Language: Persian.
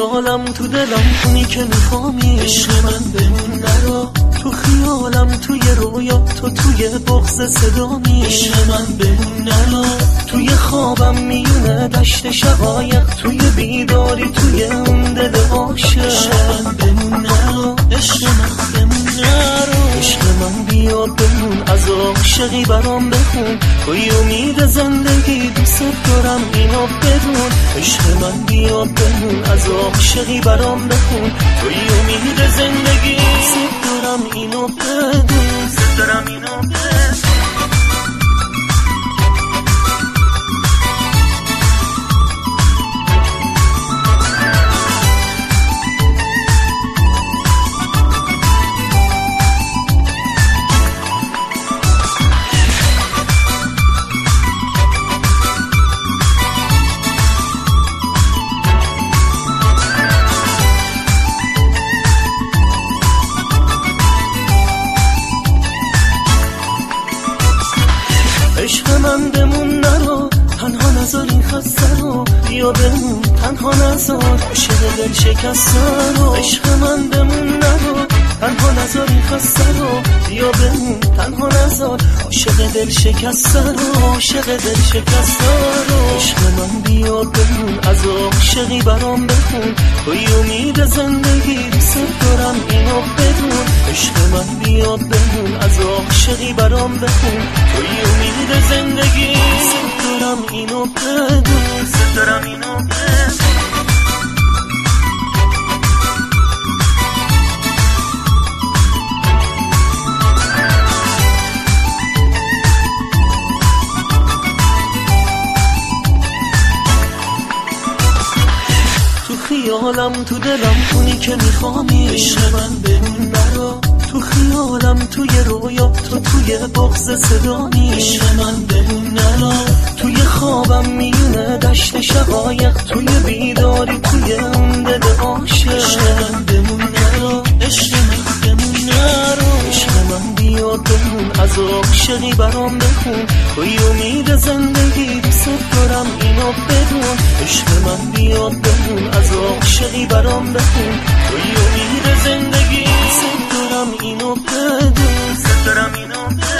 خیالم تو دلم اونی که میخوامی، عشق من بمون نرو تو خیالم، توی رویا تو توی بغض صدامی، عشق من بمون نرو توی خوابم میونه دشت شقایق، توی بیداری توی اون دل عاشق، عشق من بمون نرو عشق من بمون نرو عشق من بیا بمون، از عاشقی برام بخون، توی امید زندگی دوست دارم اینو بدون، عشق من بیا بمون، از عاشقی برام بخون، توی امید زندگی دوست دارم اینو بدون، دوست دارم اینو بدون. عشق من بمون نرو، تنها نذار این خسته رو، بیا بمون تنها نذار عاشق دل شکسته رو، عشق من بمون نرو، تنها نذار این خسته رو، بیا بمون تنها نذار عاشق دل شکسته رو، عاشق دل شکسته رو، عشق من بیا بمون، از عاشقی برام بخون، توی امید زندگی دوست دارم اینو بدون، عشق من بیا بمون، از عاشقی برام بخون، توی امید زندگی دوست دارم اینو بدون، دوست دارم اینو بدون. خیالم تو دلم اونی که میخوامی، عشق من بمون نرو تو خیالم، توی رویا تو توی بغض صدامی، عشق من بمون نرو توی خوابم میونه دشت شقایق، توی بیداری توی اون دل عاشق، عشق من بمون نرو عشق من بمون نرو عشق من بیا بمون، از عاشقی برام بخون، توی امید زندگی دوست دارم اینو بدون، عشق من بیا بمون، از عاشقی برام بخون، توی امید زندگی دوست دارم اینو بدون، دوست دارم اینو بدون.